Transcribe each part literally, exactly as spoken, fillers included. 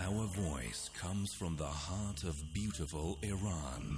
Our voice comes from the heart of beautiful Iran.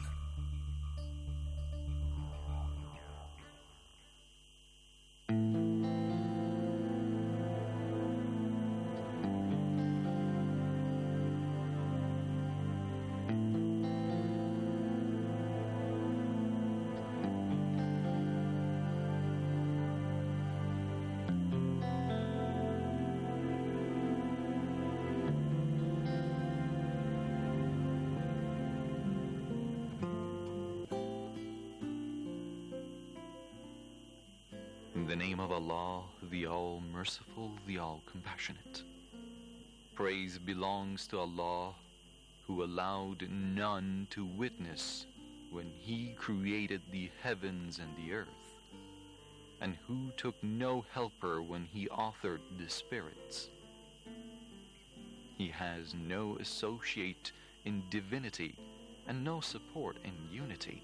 In the name of Allah, the All-Merciful, the All-Compassionate. Praise belongs to Allah, who allowed none to witness when He created the heavens and the earth, and who took no helper when He authored the spirits. He has no associate in divinity and no support in unity.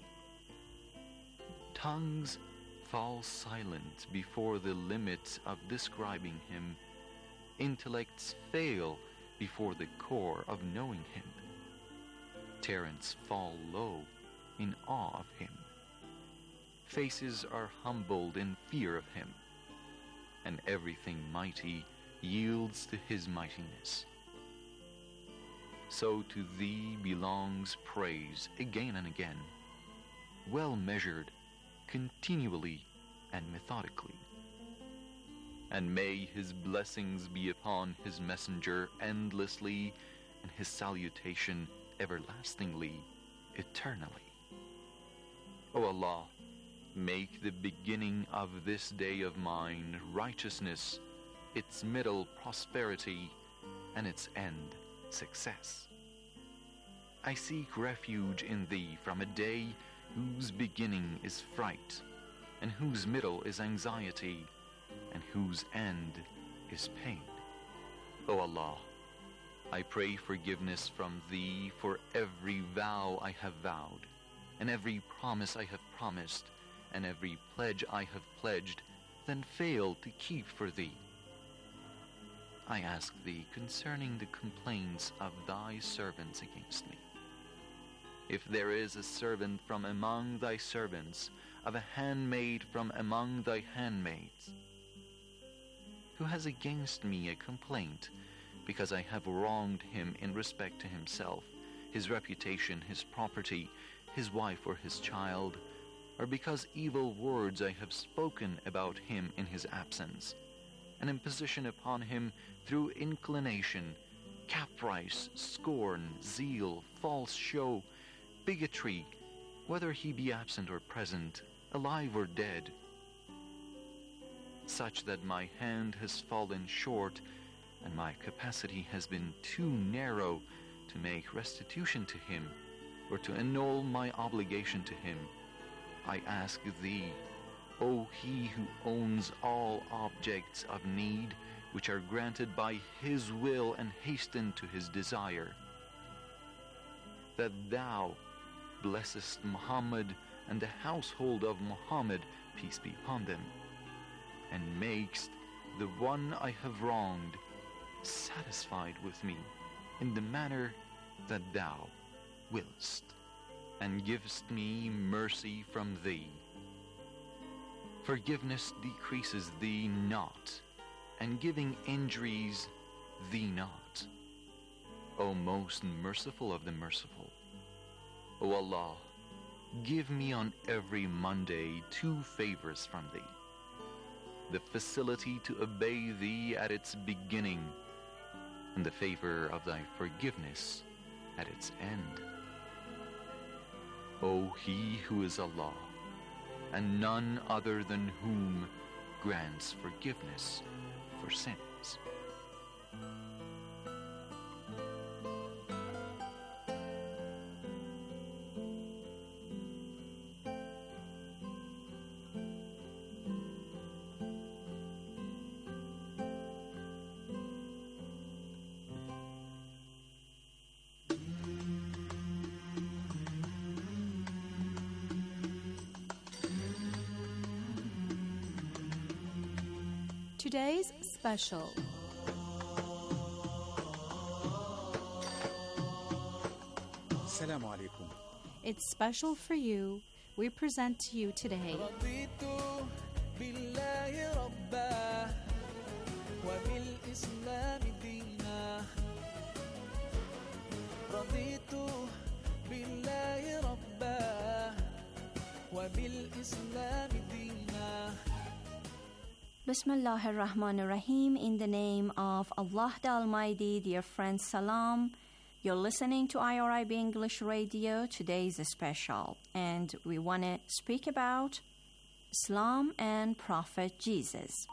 Tongues fall silent before the limit of describing Him. Intellects fail before the core of knowing Him. Talents fall low in awe of Him. Faces are humbled in fear of Him, and everything mighty yields to His mightiness. So to Thee belongs praise again and again, well measured, continually and methodically. And may His blessings be upon His messenger endlessly, and His salutation everlastingly, eternally. O Allah, make the beginning of this day of mine righteousness, its middle prosperity, and its end success. I seek refuge in Thee from a day whose beginning is fright, and whose middle is anxiety, and whose end is pain. O Allah, I pray forgiveness from Thee for every vow I have vowed, and every promise I have promised, and every pledge I have pledged, then failed to keep for Thee. I ask Thee concerning the complaints of Thy servants against me. If there is a servant from among Thy servants, of a handmaid from among Thy handmaids, who has against me a complaint, because I have wronged him in respect to himself, his reputation, his property, his wife or his child, or because evil words I have spoken about him in his absence, an imposition upon him through inclination, caprice, scorn, zeal, false show, bigotry, whether he be absent or present, alive or dead, such that my hand has fallen short and my capacity has been too narrow to make restitution to him or to annul my obligation to him, I ask Thee, O He who owns all objects of need which are granted by His will and hasten to His desire, that Thou blessest Muhammad and the household of Muhammad, peace be upon them, and makest the one I have wronged satisfied with me in the manner that Thou willst, and givest me mercy from Thee. Forgiveness decreases Thee not, and giving injuries Thee not. O most merciful of the merciful, O Allah, give me on every Monday two favors from Thee: the facility to obey Thee at its beginning, and the favor of Thy forgiveness at its end. O He who is Allah, and none other than whom grants forgiveness for sins. Today's special. Assalamu alaikum. It's special for you. We present to you today رضيت بالله ربا وبالإسلام دينا رضيت بالله ربا وبالإسلام دينا. Bismillah ar-Rahman ar-Rahim. In the name of Allah the Almighty, dear friends, salam. You're listening to I R I B English Radio. Today is a special, and we want to speak about Islam and Prophet Jesus.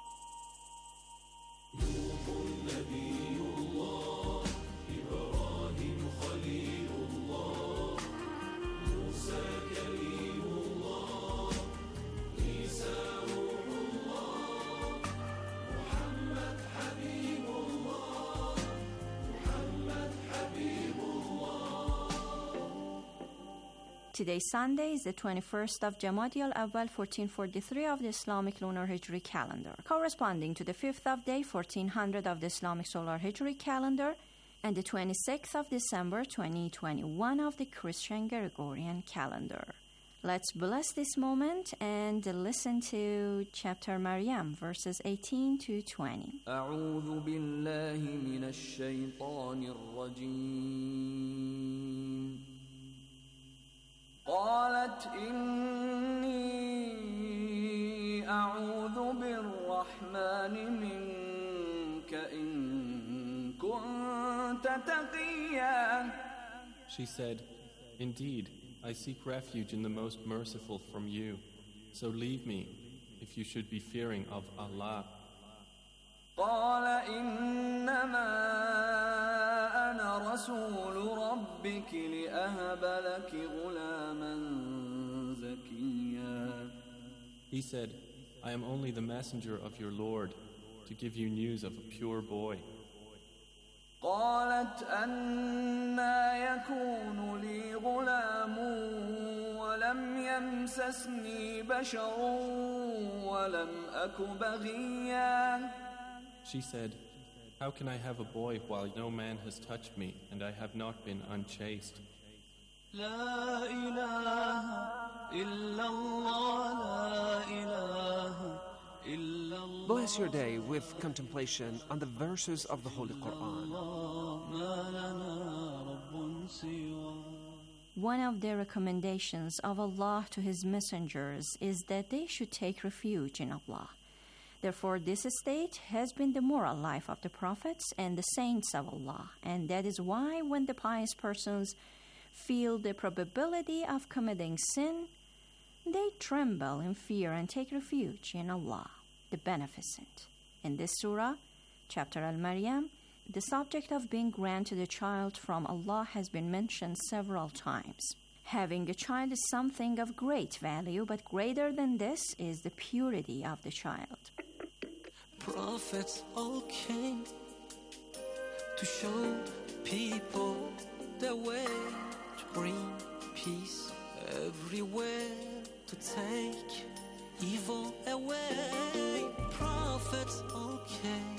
Today, Sunday, is the twenty-first of Jamadi al-Awwal, fourteen forty-three of the Islamic Lunar Hijri calendar, corresponding to the fifth of day, fourteen hundred of the Islamic Solar Hijri calendar, and the twenty-sixth of December, twenty twenty-one of the Christian Gregorian calendar. Let's bless this moment and listen to chapter Maryam, verses eighteen to twenty. أعوذ بالله من الشيطان الرجيم. قالت إني أعوذ بالرحمن منك إن كنت تقيا. She said, "Indeed, I seek refuge in the most merciful from you. So leave me, if you should be fearing of Allah." قال إنما أنا رسول ربك لأهب لك غلاما زكيا. He said, "I am only the messenger of your Lord, to give you news of a pure boy." قالت أنى يكون لي غلام ولم يمسسني بشر ولم أك بغيا. She said, "How can I have a boy while no man has touched me and I have not been unchaste?" لا إله إلا الله لا إله إلا الله. Bless your day with contemplation on the verses of the Holy Quran. ما لنا رب سواه. One of the recommendations of Allah to His messengers is that they should take refuge in Allah. Therefore, this state has been the moral life of the prophets and the saints of Allah, and that is why when the pious persons feel the probability of committing sin, they tremble in fear and take refuge in Allah, the Beneficent. In this surah, chapter Al-Maryam, the subject of being granted a child from Allah has been mentioned several times. Having a child is something of great value, but greater than this is the purity of the child. Prophets all came to show people the way, to bring peace everywhere, to take evil away. Prophets all came.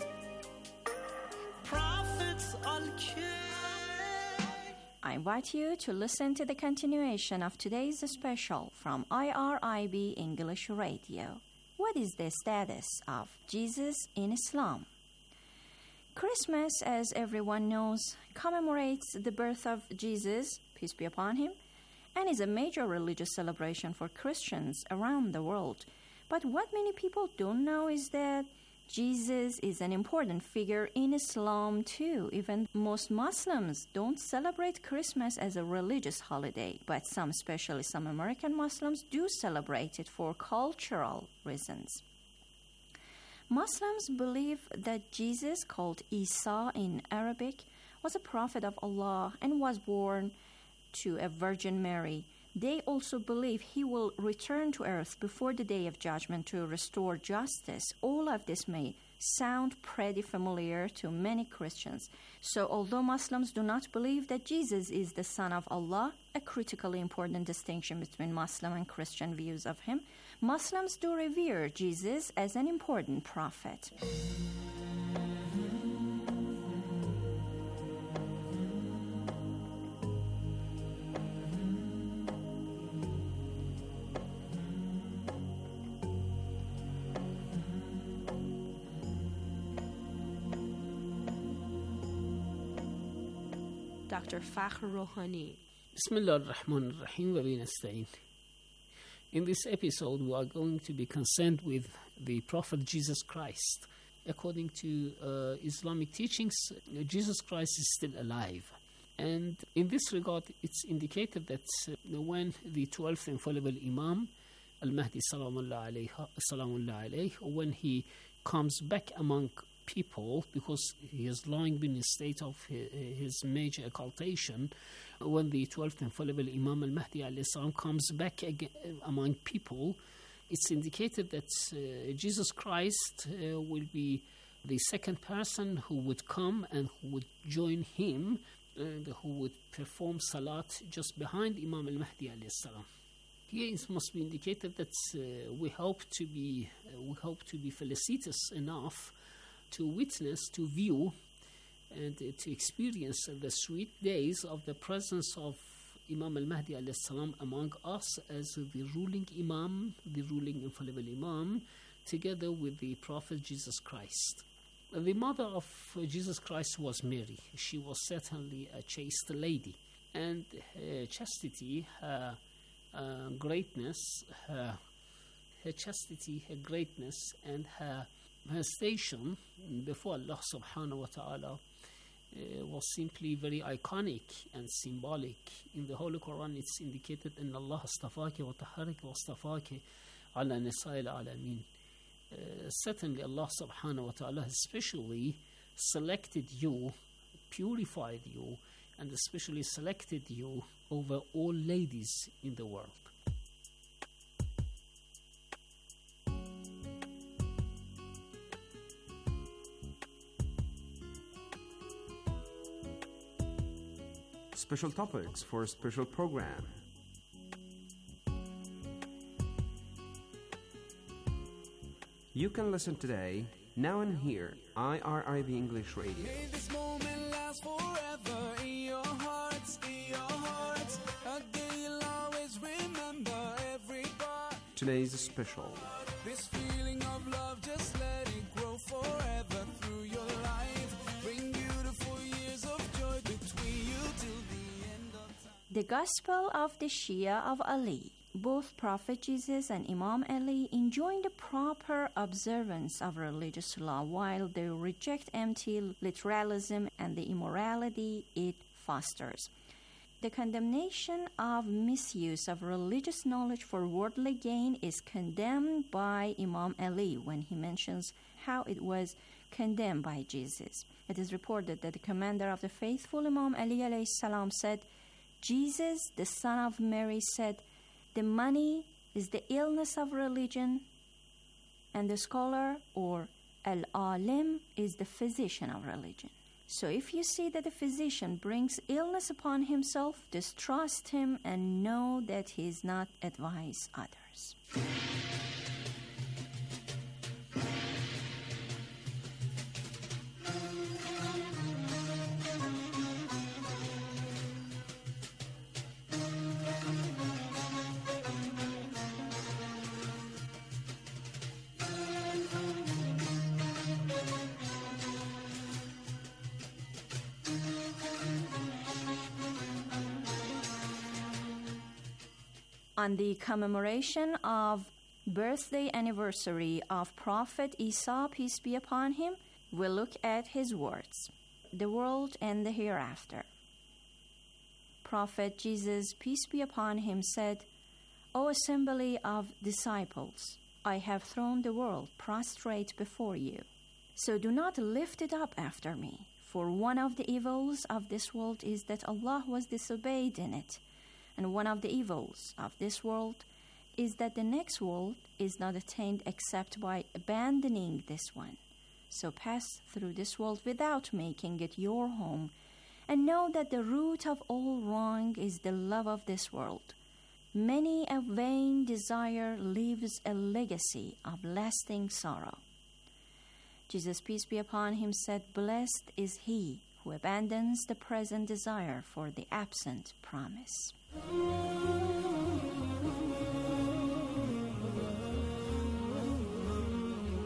Prophets all came. I invite you to listen to the continuation of today's special from I R I B English Radio. What is the status of Jesus in Islam? Christmas, as everyone knows, commemorates the birth of Jesus, peace be upon him, and is a major religious celebration for Christians around the world. But what many people don't know is that Jesus is an important figure in Islam too. Even most Muslims don't celebrate Christmas as a religious holiday, but some, especially some American Muslims, do celebrate it for cultural reasons. Muslims believe that Jesus, called Isa in Arabic, was a prophet of Allah and was born to a Virgin Mary. They also believe he will return to earth before the day of judgment to restore justice. All of this may sound pretty familiar to many Christians. So although Muslims do not believe that Jesus is the Son of Allah, a critically important distinction between Muslim and Christian views of him, Muslims do revere Jesus as an important prophet. Doctor Fakhr Rouhani. Bismillah ar-Rahman ar-Rahim wa bihi nasta'in. In this episode, we are going to be concerned with the Prophet Jesus Christ. According to uh, Islamic teachings, Jesus Christ is still alive. And in this regard, it's indicated that uh, when the twelfth infallible Imam, Al-Mahdi Salamullah alayhi, Salamullah alayhi, when he comes back among people, because he has long been in a state of his, his major occultation, when the twelfth infallible Imam Al-Mahdi alayhi salam comes back again among people, it's indicated that uh, Jesus Christ uh, will be the second person who would come and who would join him and who would perform salat just behind Imam Al-Mahdi alayhi salam. Here it must be indicated that uh, we hope to be uh, we hope to be felicitous enough to witness, to view, and uh, to experience the sweet days of the presence of Imam Al-Mahdi alayhi salam among us as the ruling Imam, the ruling infallible Imam, together with the Prophet Jesus Christ. The mother of Jesus Christ was Mary. She was certainly a chaste lady, and her chastity, her uh, greatness, her, her chastity, her greatness, and her, her station before Allah subhanahu wa ta'ala uh, was simply very iconic and symbolic. In the Holy Quran, it's indicated in Allah astafaki wa taharaki wa astafaki ala nisa'il alamin. Uh, certainly Allah subhanahu wa ta'ala has specially selected you, purified you, and especially selected you over all ladies in the world. Special topics for a special program. You can listen today, now and here, I R I B English Radio. May this moment last forever in your hearts, in your hearts. A day you'll always remember every part. Today's special. This feeling of love, just let it grow forever through your life. Bring beautiful years of joy between you till the end of time. The Gospel of the Shia of Ali. Both Prophet Jesus and Imam Ali enjoin the proper observance of religious law, while they reject empty literalism and the immorality it fosters. The condemnation of misuse of religious knowledge for worldly gain is condemned by Imam Ali when he mentions how it was condemned by Jesus. It is reported that the commander of the faithful, Imam Ali alayhi salam, said, Jesus, the son of Mary, said, the money is the illness of religion, and the scholar, or al-alim, is the physician of religion. So if you see that the physician brings illness upon himself, distrust him and know that he is not advise others. On the commemoration of birthday anniversary of Prophet Isa, peace be upon him, we'll look at his words, the world and the hereafter. Prophet Jesus, peace be upon him, said, O assembly of disciples, I have thrown the world prostrate before you. So do not lift it up after me, for one of the evils of this world is that Allah was disobeyed in it. And one of the evils of this world is that the next world is not attained except by abandoning this one. So pass through this world without making it your home, and know that the root of all wrong is the love of this world. Many a vain desire leaves a legacy of lasting sorrow. Jesus, peace be upon him, said, blessed is he who abandons the present desire for the absent promise.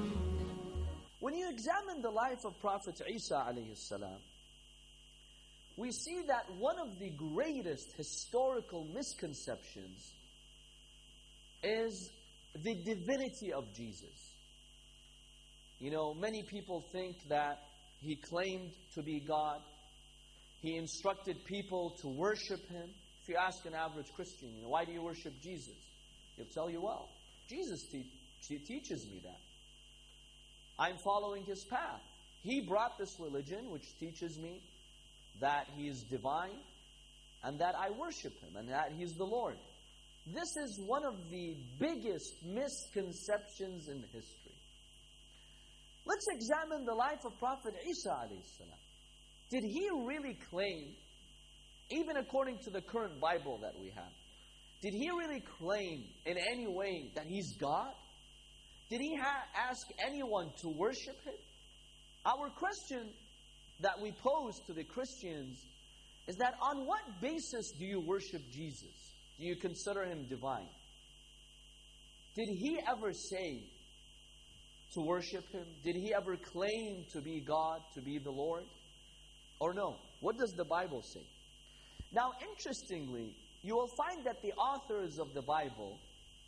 When you examine the life of Prophet Isa alayhi salam, we see that one of the greatest historical misconceptions is the divinity of Jesus. You know, many people think that He claimed to be God. He instructed people to worship Him. If you ask an average Christian, you know, why do you worship Jesus? He'll tell you, well, Jesus te- te- teaches me that. I'm following His path. He brought this religion which teaches me that He is divine and that I worship Him and that He is the Lord. This is one of the biggest misconceptions in history. Let's examine the life of Prophet Isa alayhi salam. Did he really claim, even according to the current Bible that we have, did he really claim in any way that he's God? Did he ha- ask anyone to worship Him? Our question that we pose to the Christians is that on what basis do you worship Jesus? Do you consider Him divine? Did He ever say to worship Him? Did He ever claim to be God, to be the Lord? Or no? What does the Bible say? Now, interestingly, you will find that the authors of the Bible,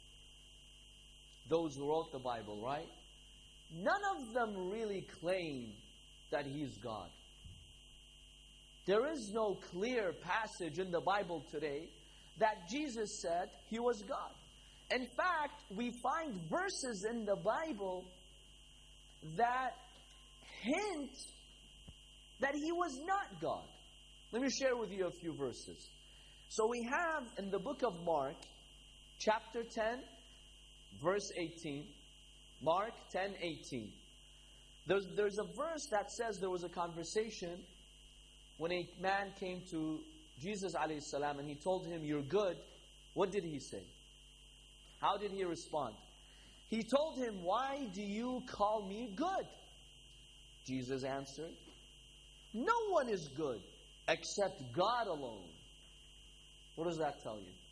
those who wrote the Bible, right? None of them really claim that He is God. There is no clear passage in the Bible today that Jesus said He was God. In fact, we find verses in the Bible that hint that He was not God. Let me share with you a few verses. So we have in the book of Mark, chapter ten, verse eighteen. Mark ten eighteen. There's, there's a verse that says there was a conversation when a man came to Jesus alayhi salam and he told him, "You're good." What did he say? How did he respond? He told him, "Why do you call me good?" Jesus answered, "No one is good except God alone." What does that tell you?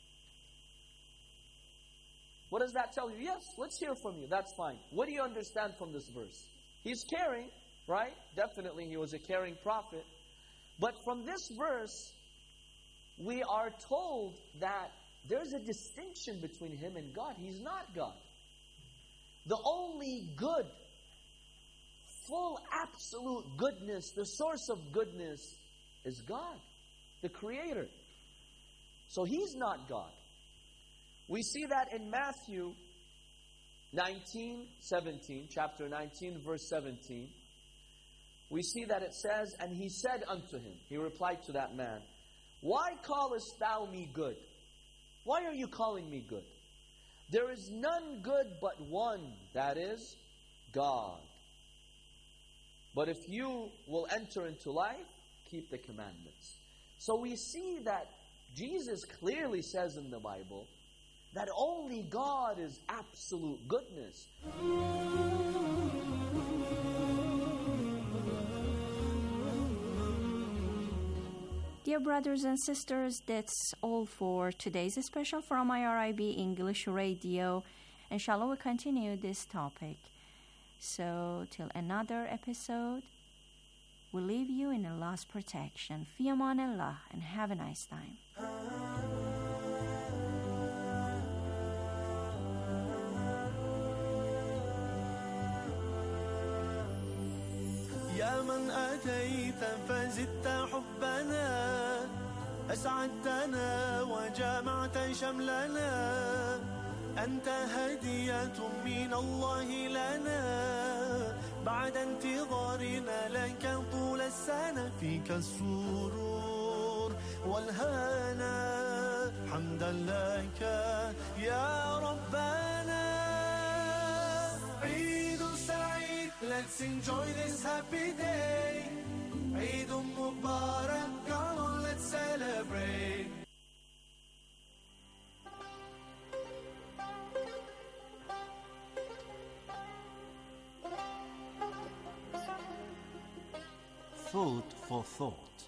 What does that tell you? Yes, let's hear from you. That's fine. What do you understand from this verse? He's caring, right? Definitely he was a caring prophet. But from this verse, we are told that there's a distinction between Him and God. He's not God. The only good, full, absolute goodness, the source of goodness is God, the Creator. So He's not God. We see that in Matthew nineteen, seventeen, chapter nineteen, verse seventeen. We see that it says, "And He said unto him," He replied to that man, "Why callest thou me good? Why are you calling me good? There is none good but one, that is, God. But if you will enter into life, keep the commandments." So we see that Jesus clearly says in the Bible that only God is absolute goodness. Dear brothers and sisters, that's all for today's special from I R I B English Radio. Inshallah, we'll continue this topic. So, till another episode, we leave you in Allah's protection. Fi aman Allah, and have a nice time. يا من أتيت فزدت حبنا أسعدتنا وجمعت شملنا أنت هدية من الله لنا بعد انتظارنا لك طول السنة فيك السرور والهنا حمدا لك يا ربنا عيد سعيد. Let's enjoy this happy day. Eid Mubarak, come on, let's celebrate. Food for thought.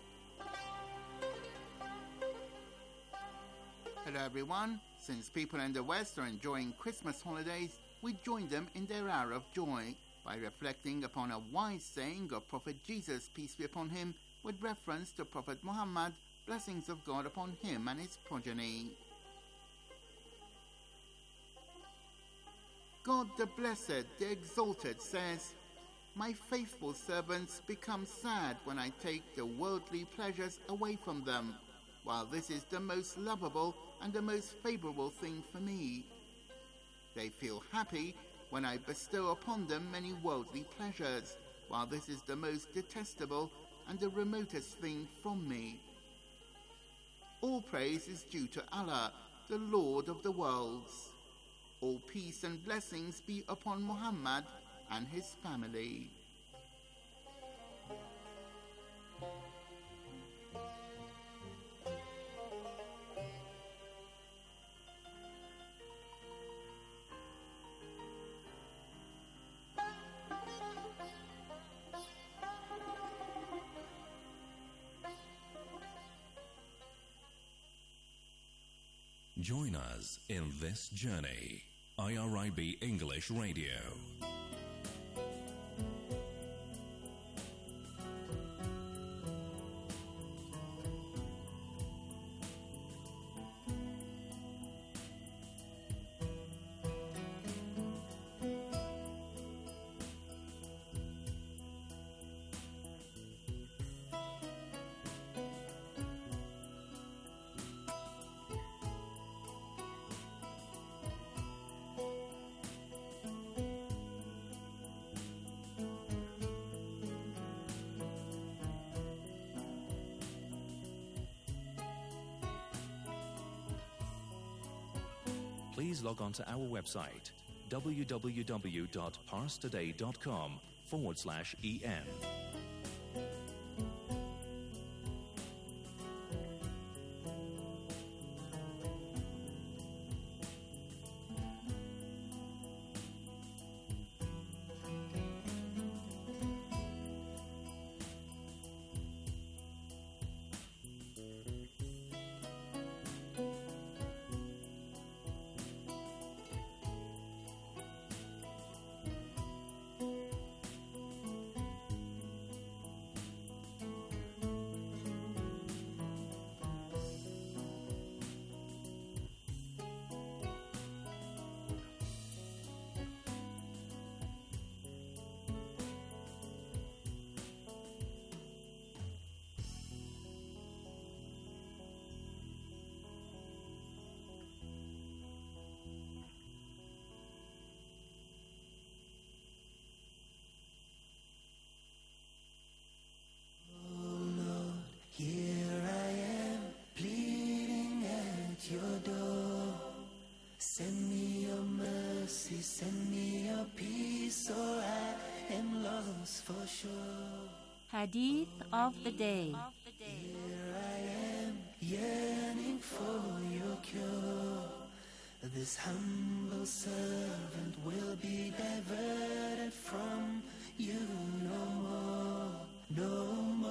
Hello everyone. Since people in the West are enjoying Christmas holidays, we join them in their hour of joy by reflecting upon a wise saying of Prophet Jesus, peace be upon him, with reference to Prophet Muhammad, blessings of God upon him and his progeny. God the Blessed, the Exalted says, "My faithful servants become sad when I take the worldly pleasures away from them, while this is the most lovable and the most favorable thing for me. They feel happy when I bestow upon them many worldly pleasures, while this is the most detestable and the remotest thing from me. All praise is due to Allah, the Lord of the worlds. All peace and blessings be upon Muhammad and his family." Join us in this journey. I R I B English Radio. Please log on to our website, www.parstoday.com forward slash EN. Send me your peace, or I am lost for sure. Hadith of the day. Here I am, yearning for your cure. This humble servant will be diverted from you no more, no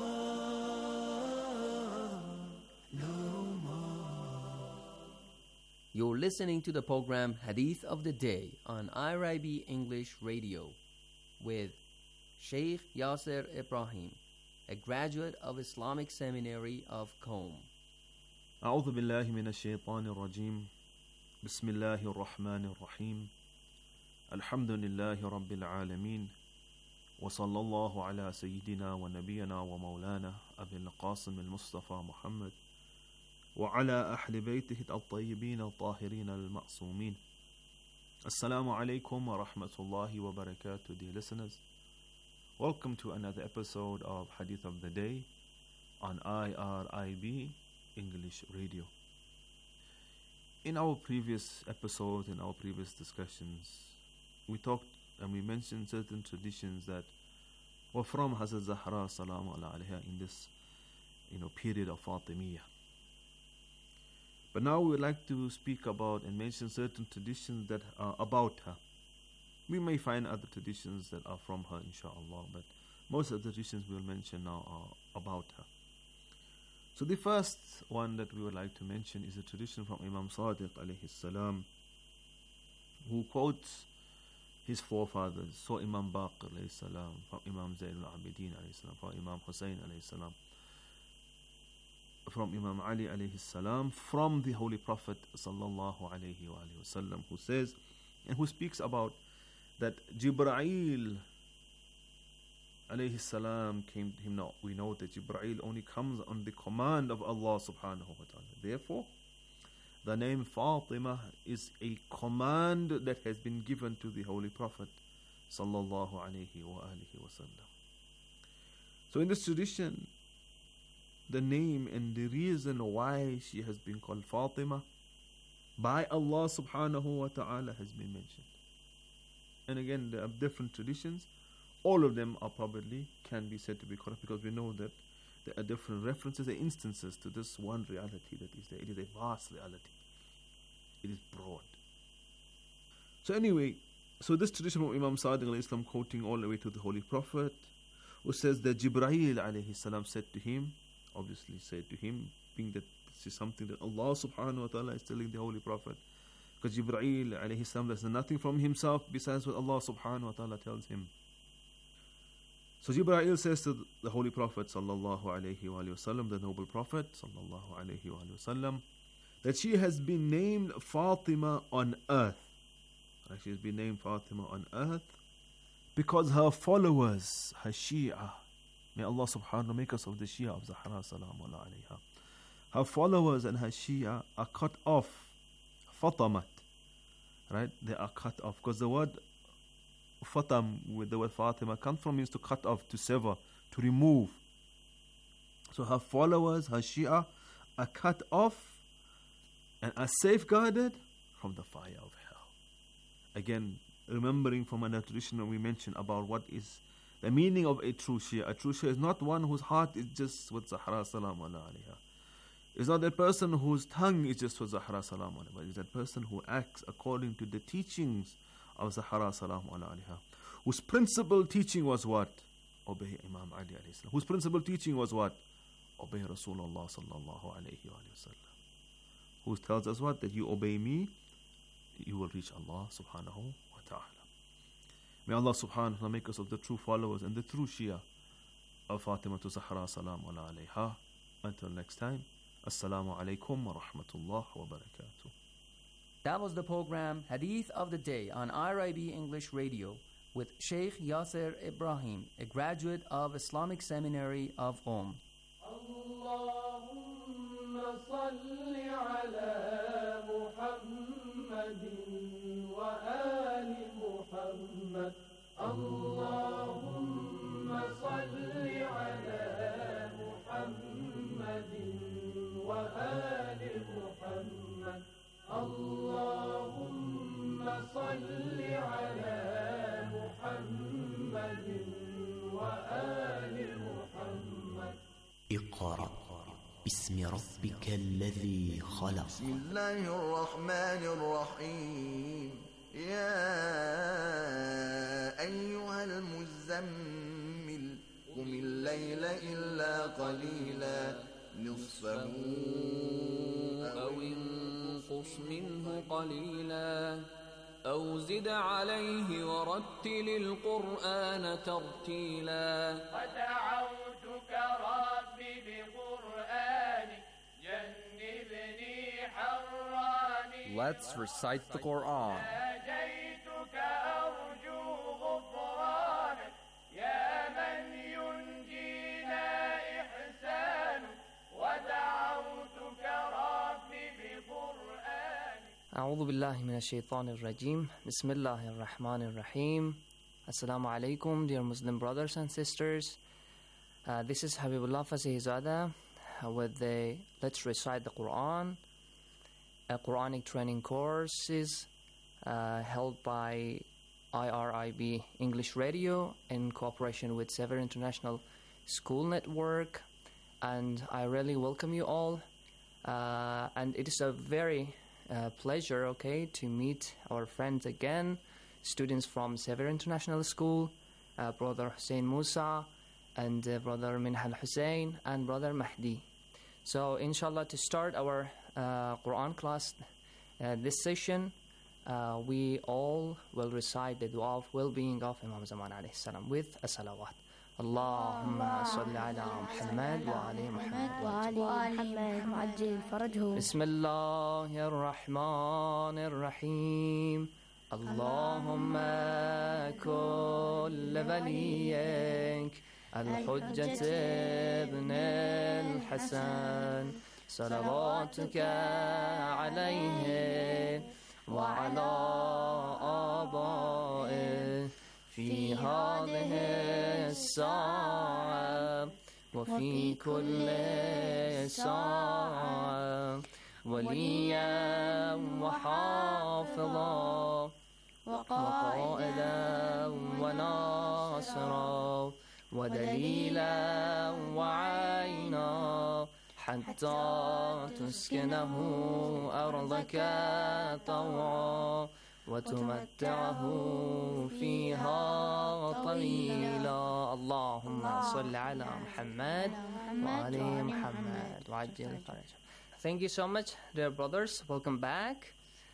more, no more. You're listening to the program Hadith of the Day on I R I B English Radio with Sheikh Yasser Ibrahim, a graduate of Islamic Seminary of Qom. أعوذ بالله من الشيطان الرجيم بسم الله الرحمن الرحيم الحمد لله رب العالمين وصلى الله على سيدنا ونبينا ومولانا أبي القاسم المصطفى محمد وعلى أهل بيته الطيبين الطاهرين المعصومين. Assalamu alaikum wa rahmatullahi wa barakatuh, dear listeners. Welcome to another episode of Hadith of the Day on I R I B English Radio. In our previous episode, in our previous discussions, we talked and we mentioned certain traditions that were from Hazrat Zahra salamu alayha in this, you know, period of Fatimiyya. But now we would like to speak about and mention certain traditions that are about her. We may find other traditions that are from her, inshallah, but most of the traditions we will mention now are about her. So the first one that we would like to mention is a tradition from Imam Sadiq alayhi salam, who quotes his forefathers. So Imam Baqir alayhi salam, from Imam Zayn al-Abidin alayhi salam, from Imam Hussein alayhi salam, from Imam Ali alayhi salam, from the Holy Prophet sallallahu alayhi wa sallam, who says, and who speaks about that Jibreel alayhi salam came to him. Now we know that Jibreel only comes on the command of Allah subhanahu wa ta'ala. Therefore, the name Fatima is a command that has been given to the Holy Prophet sallallahu alayhi wa alihi wa sallam. So in this tradition, the name and the reason why she has been called Fatima by Allah subhanahu wa ta'ala has been mentioned. And again, there are different traditions. All of them are probably can be said to be correct, because we know that there are different references and instances to this one reality that is there. It is a vast reality. It is broad. So anyway, so this tradition of Imam Sadiq alayhi salam, quoting all the way to the Holy Prophet, who says that Jibreel alayhi salam said to him, obviously said to him, being that this is something that Allah subhanahu wa ta'ala is telling the Holy Prophet, because Jibreel alayhi salam does nothing from himself besides what Allah subhanahu wa ta'ala tells him. So Jibreel says to the Holy Prophet sallallahu alayhi wa sallam, the noble Prophet sallallahu alayhi wa sallam, that she has been named Fatima on earth. She has been named Fatima on earth because her followers, her Shia, may Allah subhanahu wa ta'ala make us of the Shia of Zahra salamu alayha. Her followers and her Shia are cut off. Fatamat, right? They are cut off, because the word Fatam with the word Fatima comes from means to cut off, to sever, to remove. So her followers, her Shia, are cut off and are safeguarded from the fire of hell. Again, remembering from another tradition when we mentioned about what is the meaning of a true Shia. A true Shia is not one whose heart is just with Zahra salamu alayha. It's not that person whose tongue is just with Zahra salamu alayha, but it's that person who acts according to the teachings of Zahra salamu alayha, whose principal teaching was what? Obey Imam Ali alayhi salam. Whose principal teaching was what? Obey Rasulullah sallallahu alayhi wa sallam. Who tells us what? That you obey me, you will reach Allah subhanahu wa ta'ala. May Allah subhanahu wa ta'ala make us of the true followers and the true Shia of Fatima to Zahra salamu alayha. Until next time, Assalamu alaikum wa rahmatullah wa barakatuh. That was the program Hadith of the Day on I R I B English Radio with Sheikh Yasser Ibrahim, a graduate of Islamic Seminary of Qom. Allahumma salli ala Muhammadin wa ali Muhammad. Allahumma salli ala Muhammadin wa ali Muhammad. Allahumma salli ala Muhammadin wa ali Muhammad. اقرأ باسم ربك الذي خلق. بسم الله الرحمن الرحيم. يا أيها المزمل قم الليل إلا قليلا نصفه أو انقص منه قليلا أو زد عليه ورتل القرآن ترتيلا. ودعوتك ربي بقرآنك جنبني حراني. Let's recite the Quran. ناجيتك أرجو غفرانك يا من ينجينا إحسانك. ودعوتك ربي بقرآنك. أعوذ بالله من الشيطان الرجيم. بسم الله الرحمن الرحيم. Assalamu alaikum, dear Muslim brothers and sisters. Uh, this is Habibullah Fasihzada uh, with the Let's Recite the Quran, a Quranic training courses uh, held by I R I B English Radio in cooperation with Sever International School Network. And I really welcome you all. Uh, and it is a very uh, pleasure, okay, to meet our friends again, students from Sever International School, uh, Brother Hussein Musa, and uh, Brother Minhal Hussein, and Brother Mahdi. So, inshallah, to start our uh, Quran class uh, this session, uh, we all will recite the dua of well-being of Imam Zaman alayhi salam with a salawat. اللهم صل على محمد وآل محمد وآل محمد وعجل فرجه. بسم الله الرحمن الرحيم. اللهم كل وليك الحجة ابن الحسن صلواتك عليه وعلى آبائه في هذه الساعة وفي كل ساعة وليا وحافظا وقائدا وناصرا ودليلا وعينا حتى تسكنه أرضك طوعا وتمتعه فيها طويلا. اللهم صل على محمد وآل محمد وعجل فرجه. Thank you so much, dear brothers. Welcome back.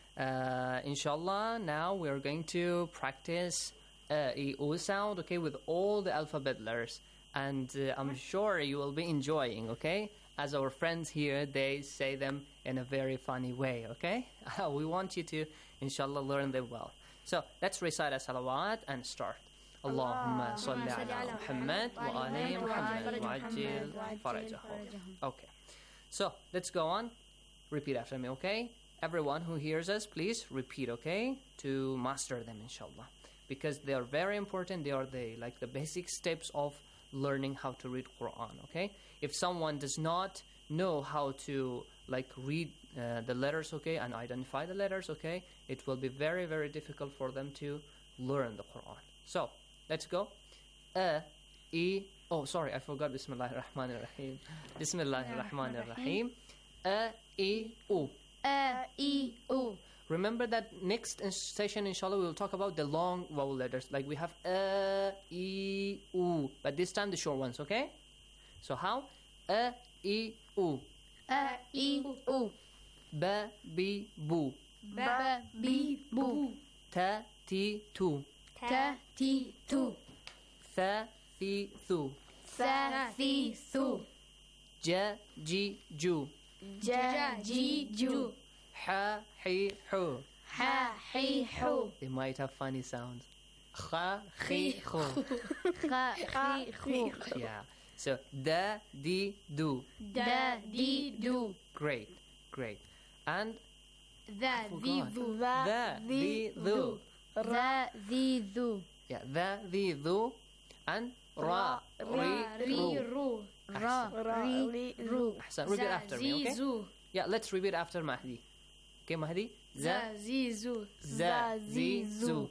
Uh, inshallah, now we're going to practice uh, a O sound, okay, with all the alphabet letters. And uh, I'm sure you will be enjoying, okay? As our friends here, they say them in a very funny way, okay? We want you to, inshallah, learn them well. So, let's recite a salawat and start. Allahumma salli ala Muhammad wa ali Muhammad wa ajil farajahum. Okay. So, let's go on. Repeat after me, okay? Everyone who hears us, please repeat, okay? To master them, inshallah. Because they are very important. They are the like the basic steps of learning how to read Quran, okay? If someone does not know how to like read uh, the letters, okay, and identify the letters, okay, it will be very, very difficult for them to learn the Quran. So, let's go. A, E, oh, sorry, I forgot Bismillahir Rahmanir Rahim. Bismillahir Rahmanir Rahim. A, E, U. A, E, U. Remember that next session, inshallah, we will talk about the long vowel letters. Like we have A, E, U. But this time the short ones, okay? So how? A, E, U. A, E, U. Ba, bi, bu. Ba, bi, bu. Ta, ti, tu. Ta, ti, tu. Tha, thi, thu. Tha, thi, thu. Ja, ji, ju. Ja, ji, ju. Ha, hi, hu. Ha, hi, hu. They might have funny sounds. Kha, khi, khu. Kha, khi, khu. Yeah. So, da, di, du. Da, di, du. Great, great. And Da, di, du. Da, di, du. Da, di, du. Yeah, da, di, du. And ra, ri, ru. Ra, ri, ru. Ahsan. Repeat after me, okay? Yeah, let's repeat after Mahdi. Okay, Mahdi? Za, zi, zu. Za, zi, zu.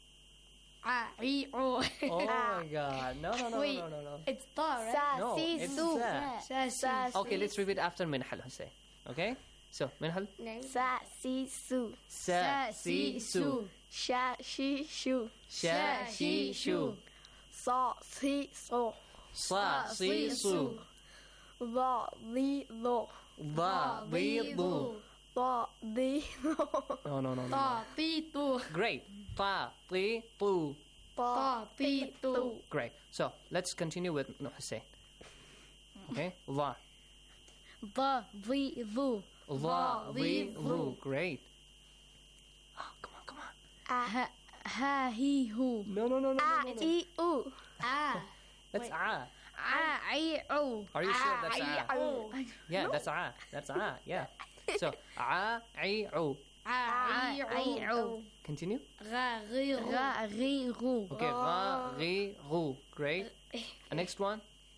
A, I, O. Oh my God. No, no, no, Wait, no, no, no. It's ta, right? Sa, no, si, it's su. Sa, si. Okay, let's repeat after Minhal Hussein. Okay? So, Minhal? Sa, si, su. Sa, si, su. Sha, shi, shu. Sha, shi, shu. Sa, si, so. Sa, si, su. Va, li, lo. Va, li, lu. Ta, di, lo. No, no, no, no. Ta, ti, tu. Great. Ta, ti, tu. Ta, ti, tu. Great. So, let's continue with Hussein. Okay? Va. Va, vi, lu. Va, vi, lu. Great. Oh, come on, come on. Ha, ha, he, hu. No, no, no, no, A, no, no. I, U. A. That's A. A, I, O. Are you sure that's A? A? Yeah, that's A. That's A. Yeah. So, A, I, O. A, I, O. Continue. Ra, ri, ru. Ra, ri, ru. Okay, ra, ri, ru. Great. The next one.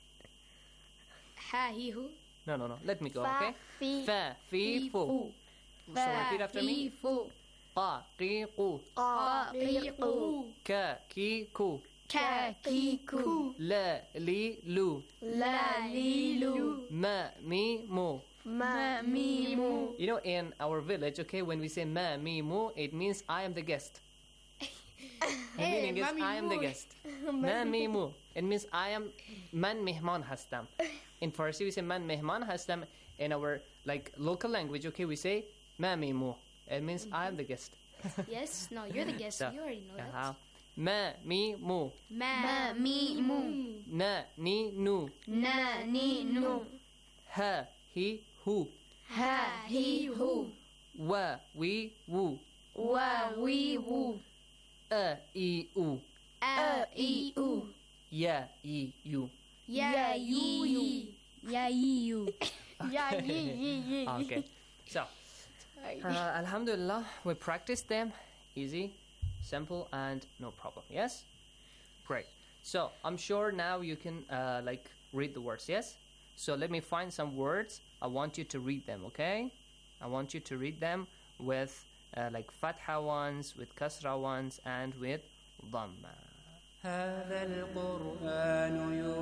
Ha, he, hu. No, no, no. Let me go, Fa, okay? fi, Fa, fi, fu. So repeat after me. fu. Qa, qi, qu. Qa, qi, qu. Ka, ki, ku. Ka, ki, ku. La, li, lu. La, li, lu. Ma, mi, mu. Ma, mi, mu. You know, in our village, okay, when we say ma, mi, mu, it means I am the guest. The meaning is I am the guest. Ma, mi, mu. It means I am man mehman hastam. In Farsi, we say man mehman hastam. In our like local language, okay, we say ma, mi, mu. It means I am the guest. Yes, no, you're the guest. So, you already know yeah, that. how- ما مي مو ما مي مو نا ني نو نا ني نو ها هي هو ها هي هو و وي وو و وي وو أ إي أو أ إي أو يا إي يو يا يي يو يا يو يا يي يي يي Okay, so uh, Alhamdulillah, we practiced them. Easy, simple, and no problem. Yes? Great. So I'm sure now you can uh, like read the words. Yes? So let me find some words. I want you to read them. Okay? I want you to read them with uh, like fatha ones, with kasra ones, and with dhamma. هذا القرآن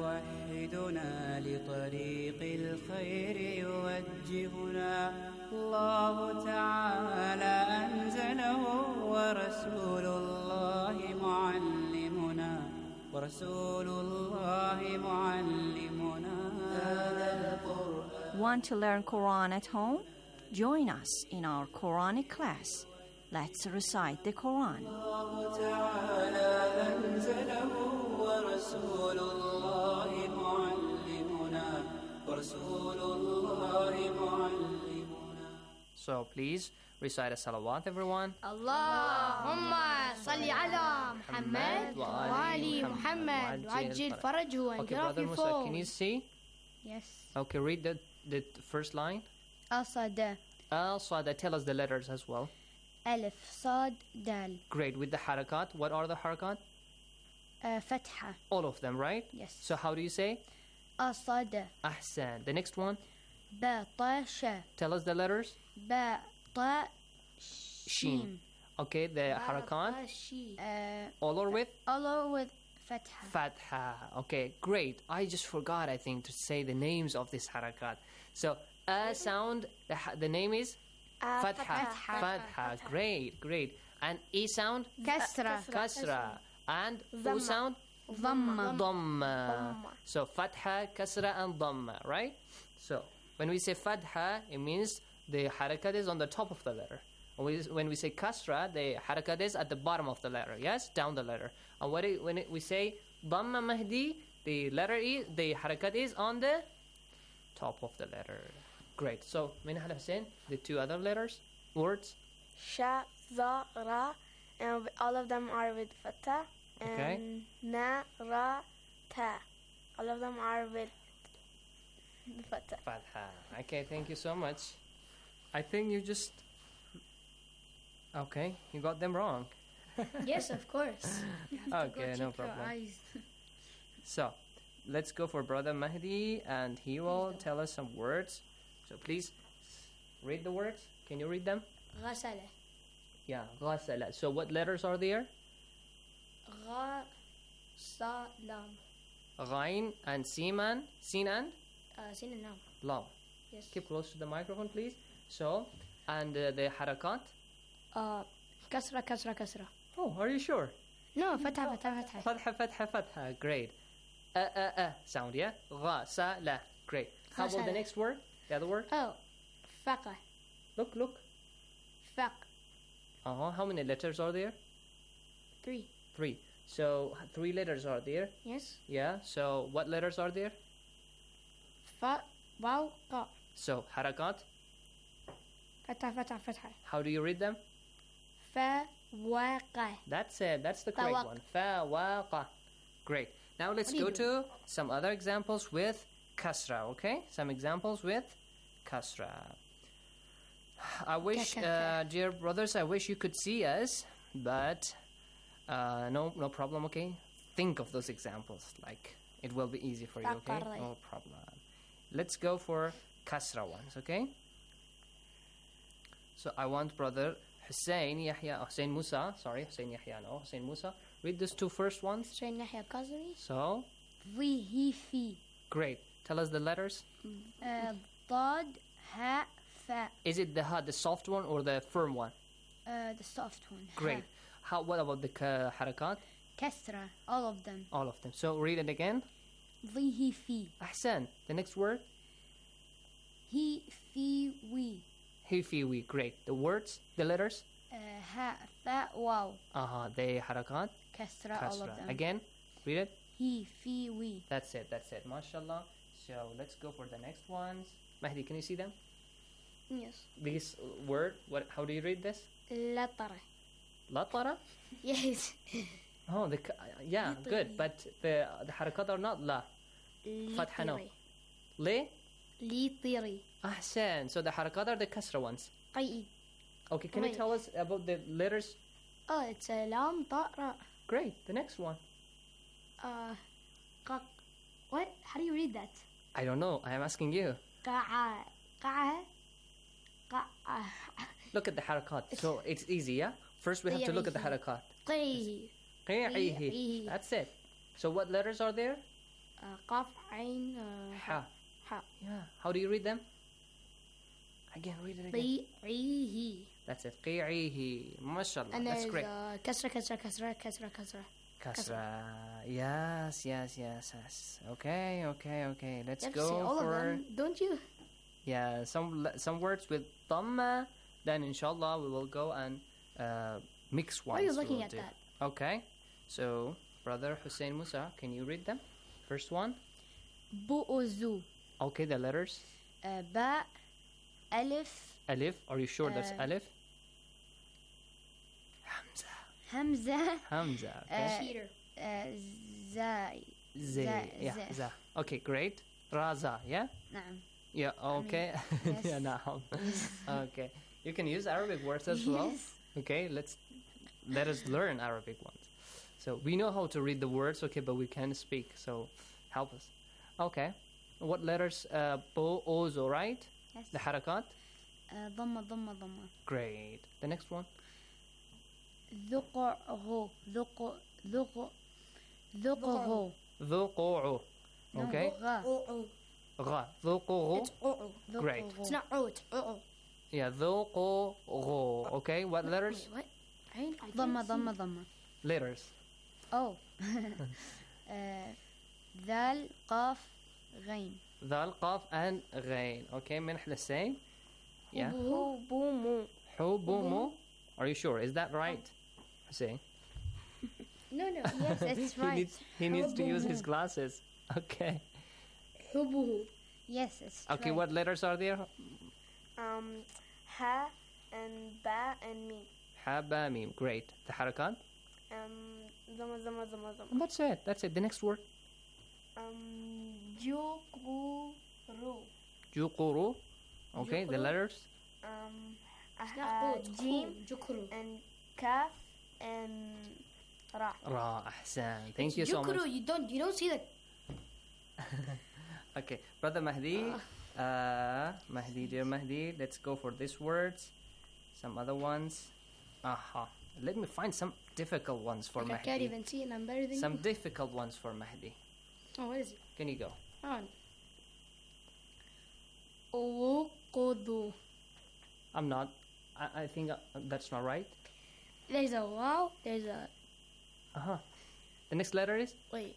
يوحدنا لطريق الخير يوجهنا الله تعالى أنزله ورسول الله معلمنا ورسول الله معلمنا هذا القرآن. Want to learn Quran at home? Join us in our Quranic class. Let's recite the Quran. الله تعالى أنزله ورسول الله معلمنا ورسول الله معلمنا. So please recite a salawat, everyone. اللهم صل على محمد وآل محمد وعجل فرجه Okay, وانقرا brother في Musa, فوق. can you see? Yes. Okay, read the, the first line. أصد Al Sada, tell us the letters as well. ألف صاد دال Great, with the harakat, what are the harakat? آه، فتحة. All of them, right? Yes. So how do you say? أصد Ahsan. The next one, با طا شا tell us the letters. با طا Sheen. Okay, the harakat, Uh, all are with? all are with فتحة. Fatha. Okay, great. I just forgot, I think, to say the names of this harakat. So, a sound, the, ha- the name is? Uh, Fatha. Fatha. Fatha. Great, great. And E sound? كسرة. Kasra. And U Dhamma. sound? ضمة. Dhamma. So, Fatha, Kasra, and Dhamma, right? So, when we say Fatha, it means the harakat is on the top of the letter. When we, when we say Kasra, the harakat is at the bottom of the letter, yes? Down the letter. And when, it, when it, we say Dhamma Mahdi, the letter is, the harakat is on the top of the letter. Great. So, Minhal Hussein, the two other letters, words. Sha, za, ra, and all of them are with fatha. And Okay. na, ra, ta. All of them are with fatha. Fatha. Okay, thank you so much. I think you just... Okay, you got them wrong. Yes, of course. You have to go Okay, no check your problem. eyes. So, let's go for Brother Mahdi, and he will tell us some words. So please, read the words. Can you read them? غسل Yeah, غسل. So what letters are there? غ ص لام Ghain and Siman, Sin and uh, sin and lam. Lam. Yes. Keep close to the microphone, please. So, and uh, the harakat? Uh, كسرة كسرة كسرة. Oh, are you sure? No, فتحة فتحة فتحة. Fatha, fatha, fatha. Great. Uh, uh, uh. Sound, yeah? Gha, sa, la. Great. How about the Ghasala. next word? The other word? Oh, فقه Look, look. فق Uh-huh. How many letters are there? three. Three. So, three letters are there. Yes. Yeah. So, what letters are there? ف واو قاف. So, harakat. فتحة فتحة فتحة. How do you read them? ف واقع. That's it. That's the correct Tawaq. one. Fa, wa, qa. Great. Now, let's What do go you to some other examples with kasra, okay? Some examples with kasra. I wish, uh, dear brothers, I wish you could see us, but uh, no, no problem, okay? Think of those examples, like it will be easy for you, okay? Taqarri. No problem. Let's go for kasra ones, okay? So I want brother Hussein Yahya, Hussein Musa, sorry, Hussein Yahya, no, Hussein Musa. Read these two first ones. حسين يحيى كظري. So, في هي في. great. Tell us the letters. Uh, ضاد هاء فاء. Is it the hard, the soft one, or the firm one? Uh, the soft one. Great. How? What about the ka- harakat? كسرة. All of them. All of them. So read it again. في هي في. Ahsan. The next word. هي في وي. He, fi, we. Great. The words, the letters. Uh, ha, fa, wow. Uh-huh. They harakat. Kasra, all of them. Again, read it. He, fi, we. That's it, that's it. MashaAllah. So let's go for the next ones. Mahdi, can you see them? Yes. This word, what? How do you read this? Latara. Latara? Yes. Oh, the uh, yeah, Litari. good. But the the harakat are not la. Fatha no. Le? Litiri. Ahsan. So the harakat are the kasra ones. Qaid. Okay, can you Wait. tell us about the letters? Oh, it's a lam, ta, ra. Great. The next one. Uh, qa, what? How do you read that? I don't know. I am asking you. Qa'a. Qa'a. Qa'a. Look at the harakat. So it's easy, yeah? First we have to look at the harakat. Qi. Qi'ihi. That's it. So what letters are there? Uh, qaf, ain, uh, Ha. ha. Yeah. How do you read them? Again, read it again. Qi'ihi. That's it. Qi'ihi. MashaAllah. And That's there's great. uh, kasra, kasra, kasra, kasra, kasra. Kasra. Yes, yes, yes, yes. Okay, okay, okay. Let's You have to go say all for of them, don't you? yeah some le- some words with dhamma. Then inshallah we will go and uh, mix ones. Why are you we looking will at do. that? Okay. So brother Hussein Musa, can you read them? First one. Bu'uzu. Okay, the letters. Uh, ba, alif, Alif. Are you sure that's Uh, alif? hamza, Hamza. Okay. uh, uh, zai. Z. za- Yeah. za. Za. Okay, great. Raza. Yeah. نعم. Yeah, okay. mean, yes. yeah, now. Okay. You can use Arabic words as well. Yes. Okay, let's let us learn Arabic ones. So we know how to read the words, okay, but we can't speak. So help us. Okay. What letters? Uh, bo, ozo, right? Yes. The harakat. Uh, ضمة ضمة ضمة. Great. The next one. ذقعه ذق ذق ذقه. ذقوعو. Okay. غا. Gha. ذقوعو. It's u'u. Great. It's not u, it's u'u. Yeah, ذقوعو. Okay. What letters? Wait, what? I, I ضمة ضمة ضمة. Letters. Oh. uh, ذال قاف غين. Dhal, qaf, and ghain. Okay, من حلسين. Yeah. حبوم. Hubumu. Are you sure? Is that right? Hussein? No, no. Yes, that's he right. needs, he needs to use his حبوم. glasses. Okay. حبوم. Yes, it's Okay, right. what letters are there? Um, ha and ba and mim. Ha, ba, mim. Great. The harakat? Um, zama zama zama zama. That's it. That's it. The next word. Um, jukuru. Juquru. Okay, the Juquru. letters. Um, It's uh, not good. jim Jukuru. and kaf and ra. Ra, ahsan. Thank you so Jukuru, much. you don't, you don't see the. Okay, Brother Mahdi. Uh, Mahdi, dear Mahdi, let's go for these words. Some other ones. Aha. Let me find some difficult ones for Like I Mahdi. can't even see it, and I'm better than Some you. difficult ones for Mahdi. Oh, what is it? Can you go? On. Uqudu. I'm not. I, I think uh, that's not right. There's a wow. There's a Uh huh. The next letter is wait.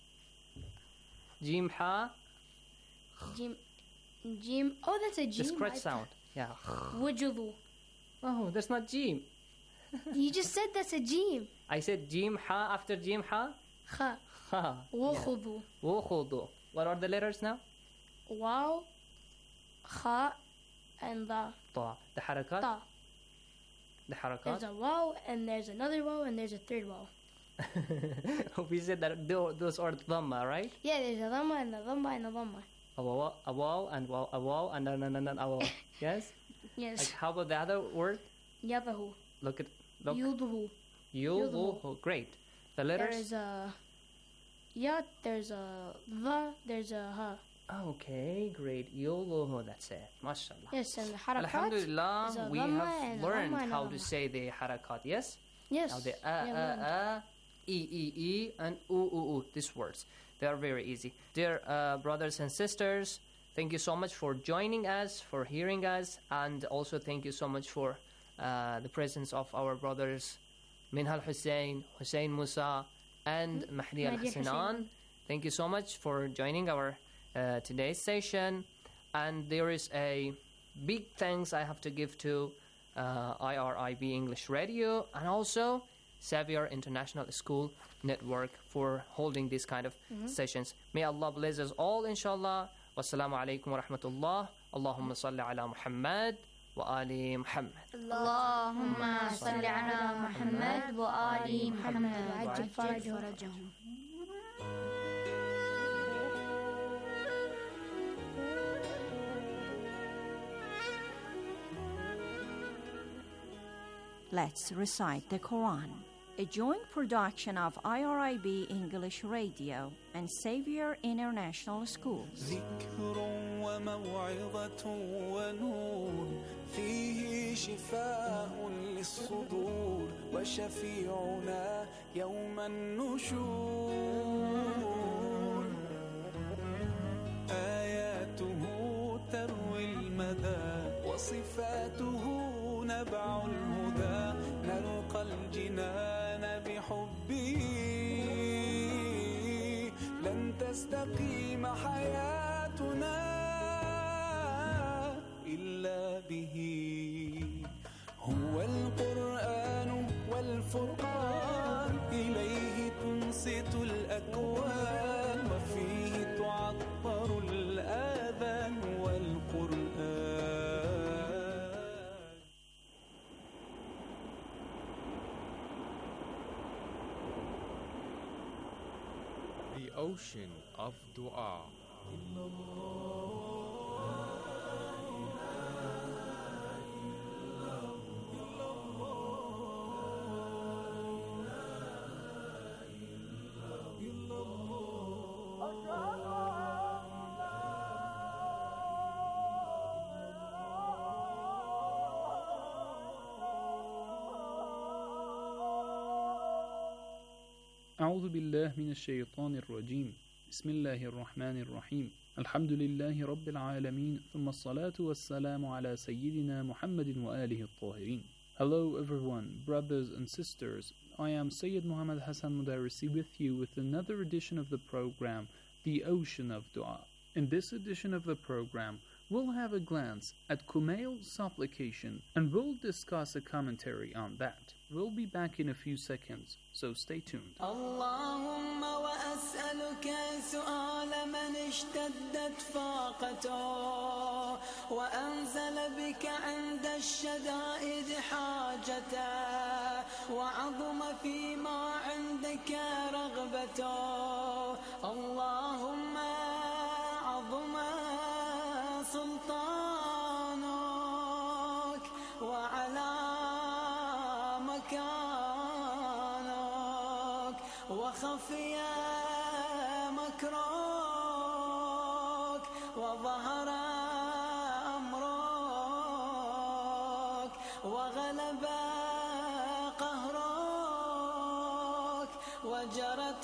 Jim Ha. Jim. Jim. Oh, that's a The Jim. scratch I- sound. Yeah. Wujudu. Oh, that's not Jim. You just said that's a Jim. I said Jim Ha after Jim Ha. Ha. Ha. Wukhudu. Wukhudu. What are the letters now? Wow. Ha. And the Ta. The harakat. ta. The harakat. There's a wow, and there's another wow, and there's a third wow. We said that tho- those are dhamma, right? Yeah, there's a dhamma and a dhamma and a dhamma. A waw, a waw, and waw, a waw, and then and then a waw. Yes. Yes. Like how about the other word? Yadahu. Look at look. Yuduhu. Yuduhu. Great. The letters. There's a yat, there's a the, there's a ha. Okay, great. Yuduhu. That's it. MashaAllah. Yes, and the harakat Alhamdulillah, is a we dhamma have and a learned dhamma and a how to dhamma. say the harakat. Yes. Yes. Now the we a have learned. a a, e e e, and u u u. These words. They are very easy. Dear uh, brothers and sisters, thank you so much for joining us, for hearing us, and also thank you so much for uh, the presence of our brothers Minhal Hussein, Hussein Musa, and Mahdi Al Mahdi Hassanan. Hussein. Thank you so much for joining our uh, today's session. And there is a big thanks I have to give to uh, I R I B English Radio, and also Xavier International School Network for holding these kind of Mhm. sessions. May Allah bless us all, inshallah. Wassalamu alaikum wa rahmatullah. Allahumma salli ala Muhammad wa ali Muhammad. اللهم صل على محمد وآل محمد وعجل فرجهم. Let's recite the Quran, a joint production of I R I B English Radio and Xavier International Schools. ذكر وموعظة ونور فيه شفاء للصدور وشفيعنا يوم النشور آياته تروي المدى وصفاته نبع الهدى نلقى الجنان بحبه لن تستقيم حياتنا إلا به هو القرآن والفرقان إليه تنصت الأكوان وفيه تعطر الآذان والقرآن. The ocean of dua. أعوذ بالله من الشيطان الرجيم بسم الله الرحمن الرحيم الحمد لله رب العالمين ثم الصلاة والسلام على سيدنا محمد وآله الطاهرين. Hello everyone, brothers and sisters. I am Sayyid Muhammad Hassan Mudarisi with you with another edition of the program, The Ocean of Dua. In this edition of the program, we'll have a glance at Kumail's supplication and we'll discuss a commentary on that. We'll be back in a few seconds, so stay tuned. اللهم وأسألك سؤال من اشتدت فاقته وأنزل بك عند الشدائد حاجته وعظم فيما عندك رغبته اللهم عظم سلطانك وعلى مكانك وخفي مكرك وظهر أمرك وغلب قهرك وجرت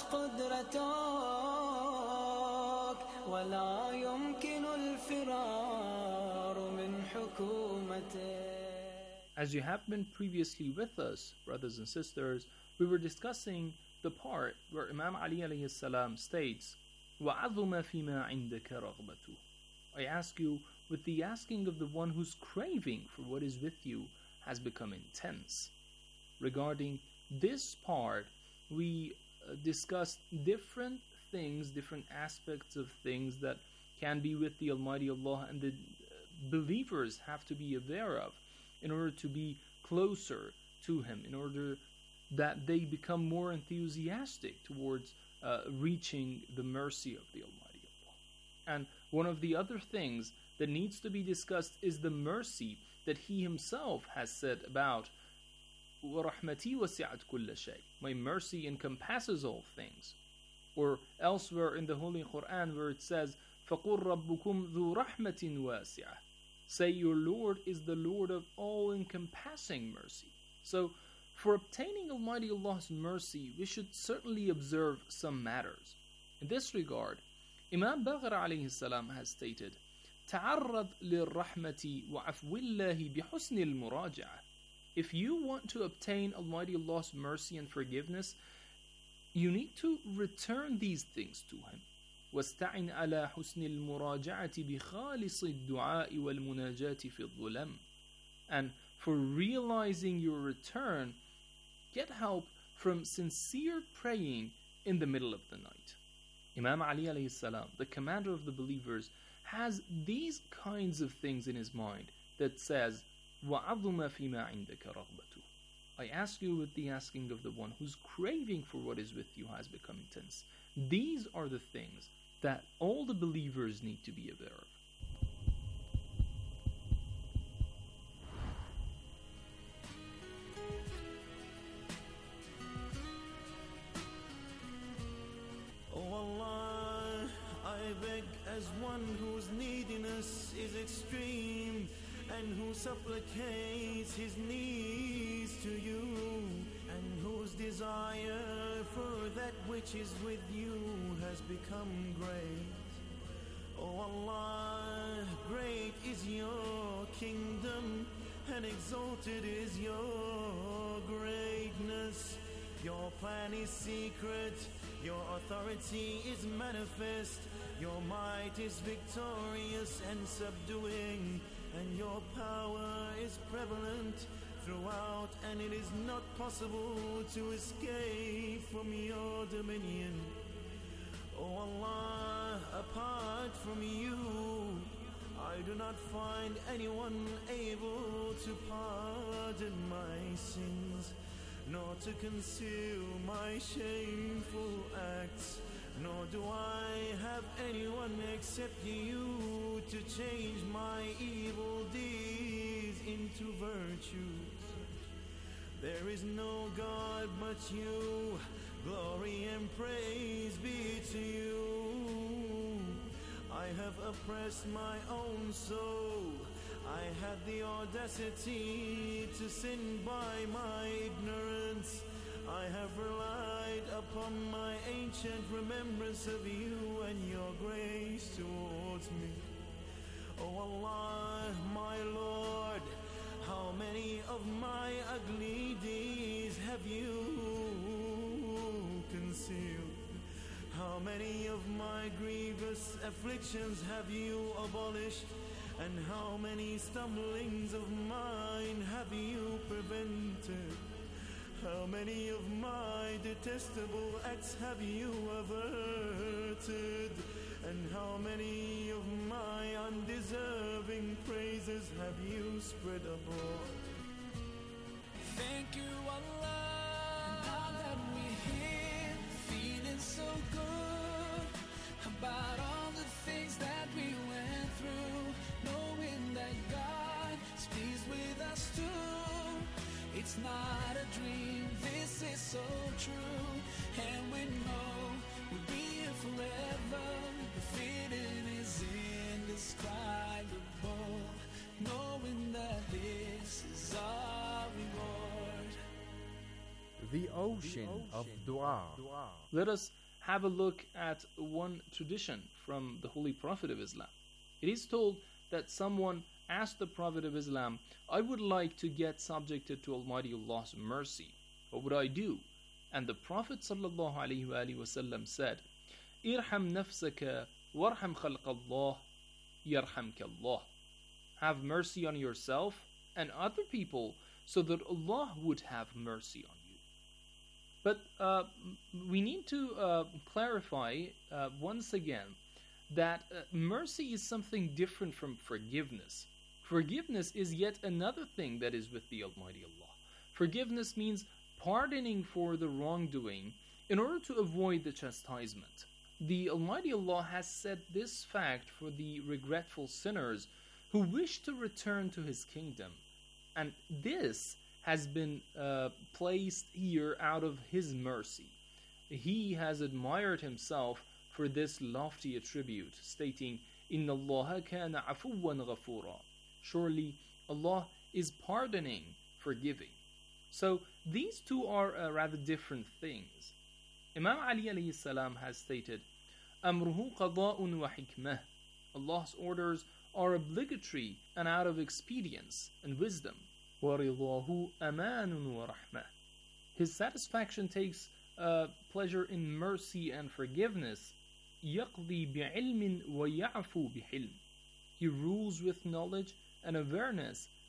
قدرتك ولا يمكن الفرار من حكومتك. As you have been previously with us, brothers and sisters, we were discussing the part where Imam Ali alayhi salam states, وَعَظُمَ فِيمَا عِنْدَكَ رَغْبَتُ. I ask you, with the asking of the one whose craving for what is with you has become intense. Regarding this part, we uh, discussed different things, different aspects of things that can be with the Almighty Allah and the believers have to be aware of in order to be closer to Him, in order that they become more enthusiastic towards uh, reaching the mercy of the Almighty Allah. And one of the other things that needs to be discussed is the mercy that He Himself has said about وَرَحْمَتِي وَسِعَتْ كُلَّ شَيْءٍ. My mercy encompasses all things. Or elsewhere in the Holy Quran where it says فَقُلْ رَبُّكُمْ ذُو رَحْمَةٍ وَاسِعَةٍ. Say your Lord is the Lord of all-encompassing mercy. So, for obtaining Almighty Allah's mercy, we should certainly observe some matters. In this regard, Imam Baghr alayhi salam has stated, تعرض للرحمة وعفو الله بحسن المراجعة. If you want to obtain Almighty Allah's mercy and forgiveness, you need to return these things to Him. واستعن على حسن المراجعة بخالص الدعاء والمناجاة في الظلم. And for realizing your return, get help from sincere praying in the middle of the night. Imam Ali alayhi salam, the commander of the believers, has these kinds of things in his mind that says, وَعَظُمَ فِيمَا عِنْدَكَ رَغْبَتُ. I ask you with the asking of the one whose craving for what is with you has become intense. These are the things that all the believers need to be aware of. Oh Allah, I beg as one whose neediness is extreme and who supplicates his needs to you, and whose desire for that which is with you has become great. Oh Allah, great is your kingdom and exalted is your greatness. Your plan is secret, your authority is manifest, your might is victorious and subduing, and your power is prevalent throughout, and it is not possible to escape from your dominion. Oh Allah, apart from you, I do not find anyone able to pardon my sins, nor to conceal my shameful acts, nor do I have anyone except you to change my evil deeds into virtues. There is no God but you, glory and praise be to you. I have oppressed my own soul, I had the audacity to sin by my ignorance. I have relied upon my ancient remembrance of you and your grace towards me. Oh Allah, my Lord, how many of my ugly deeds have you concealed? How many of my grievous afflictions have you abolished? And how many stumblings of mine have you prevented? How many of my detestable acts have you averted? And how many of my undeserving praises have you spread abroad? Thank you, Allah. Now that we're here, feeling so good about all the things that we went through, knowing that God is pleased with us too. It's not a dream, this is so true, and we know we'll be here forever. The feeling is indescribable, knowing that this is our reward. The ocean of dua. Let us have a look at one tradition from the Holy Prophet of Islam. It is told that someone asked the Prophet of Islam, I would like to get subjected to Almighty Allah's mercy. What would I do? And the Prophet ﷺ said, Irham nafsaka warham khalq Allah yarhamka Allah. Have mercy on yourself and other people so that Allah would have mercy on you. But uh, we need to uh, clarify uh, once again that uh, mercy is something different from forgiveness. Forgiveness is yet another thing that is with the Almighty Allah. Forgiveness means pardoning for the wrongdoing in order to avoid the chastisement. The Almighty Allah has set this fact for the regretful sinners who wish to return to His kingdom. And this has been uh, placed here out of His mercy. He has admired Himself for this lofty attribute, stating, Inna Allaha kana afuwan ghafura. Surely Allah is pardoning, forgiving. So these two are uh, rather different things. Imam Ali alayhi salam has stated, Amruhu qada'un wa hikmah. Allah's orders are obligatory and out of expedience and wisdom. وَرِضَاهُ أَمَانٌ وَرَحْمَةٌ. His satisfaction takes uh, pleasure in mercy and forgiveness. يَقْضِي بِعِلْمٍ وَيَعْفُو بِحِلْمٍ. He rules with knowledge and awareness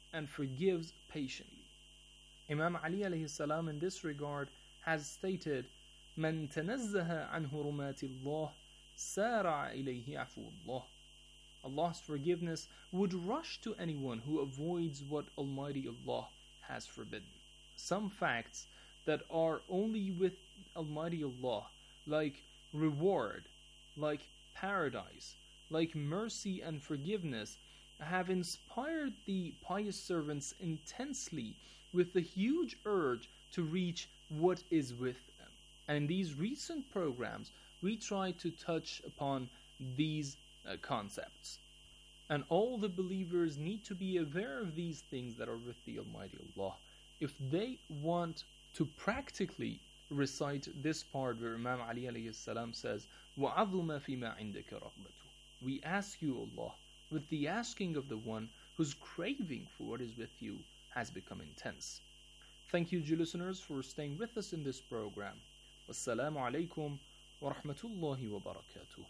and forgives patiently. Imam Ali alayhi salam in this regard has stated, "Man tanazzaha an hurumati Allah, sara'a ilayhi afu Allah." Allah's forgiveness would rush to anyone who avoids what Almighty Allah has forbidden. Some facts that are only with Almighty Allah, like reward, like paradise, like mercy and forgiveness, have inspired the pious servants intensely with the huge urge to reach what is with them. And in these recent programs, we try to touch upon these uh, concepts. And all the believers need to be aware of these things that are with the Almighty Allah if they want to practically recite this part where Imam Ali alayhi salam says, وَعَظُمَ فِي مَا عِنْدَكَ رَغْبَتُ. We ask you, Allah, with the asking of the one whose craving for what is with you has become intense. Thank you, dear listeners, for staying with us in this program. Wassalamu alaikum wa rahmatullahi wa barakatuh.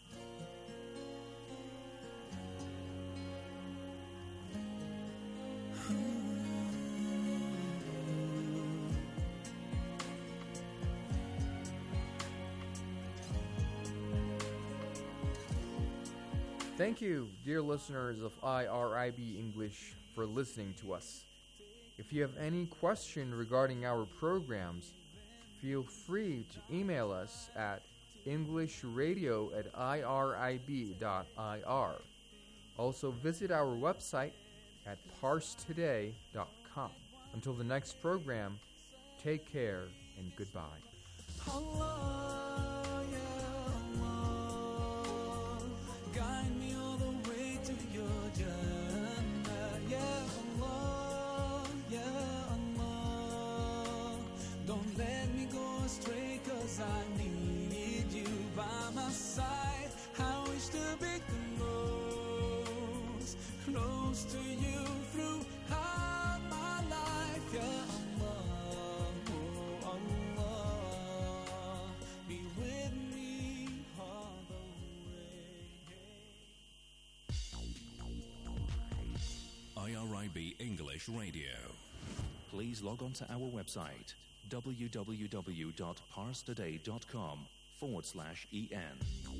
Thank you, dear listeners of I R I B English, for listening to us. If you have any question regarding our programs, feel free to email us at englishradio at irib dot I R. Also visit our website at parse today dot com. Until the next program, take care and goodbye. Allah, ya Allah, guide me all the way to your Jannah. Ya Allah, ya Allah, don't let me go astray, 'cause I need you by my side. I wish to be close, close to you throughout my life. Ya Allah, oh Allah, be with me all the way. I R I B English Radio. Please log on to our website w w w dot parse today dot com forward slash en.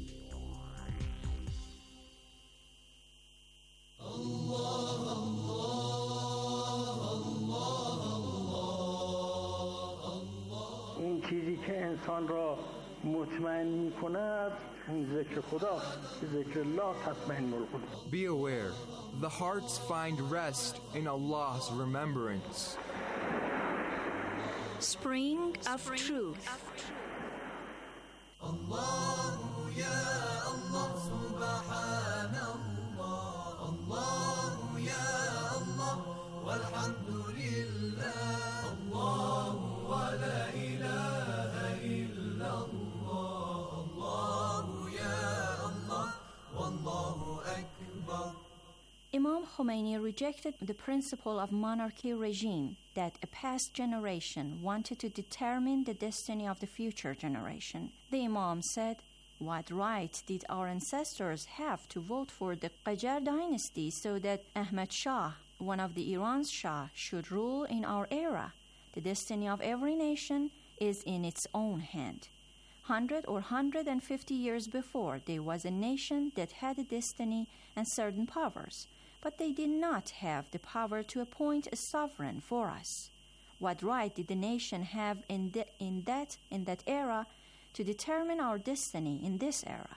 این چیزی که انسان را مطمئن می کند اون ذکر خداست که ذکر الله تطمئن القلوب. Be aware, the hearts find rest in Allah's remembrance. Spring of Truth. Allahu ya Allah, subhanallah. Allahu ya Allah, walhamdulillah. Allahu wa la ilaha illallah. Allahu ya Allah, wallahu akbar. Imam Khomeini rejected the principle of monarchy regime that a past generation wanted to determine the destiny of the future generation. The Imam said, "What right did our ancestors have to vote for the Qajar dynasty so that Ahmad Shah, one of the Iran's Shah, should rule in our era? The destiny of every nation is in its own hand. Hundred or hundred and fifty years before, there was a nation that had a destiny and certain powers, but they did not have the power to appoint a sovereign for us. What right did the nation have in, the, in that in that era to determine our destiny in this era?"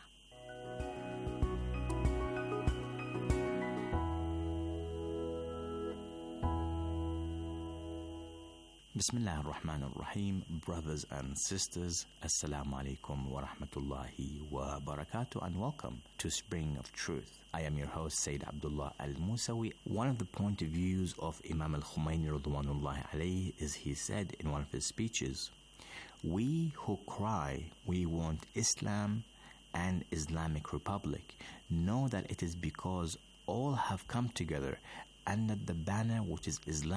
Bismillah ar-Rahman ar-Rahim, brothers and sisters, Assalamu alaikum wa rahmatullahi wa barakatuh, and welcome to Spring of Truth. I am your host, Sayyid Abdullah al-Musawi. One of the point of views of Imam al-Khomeini radwanullahi alayhi is he said in one of his speeches, "We who cry we want Islam and Islamic Republic know that it is because all have come together and that the banner which is Islam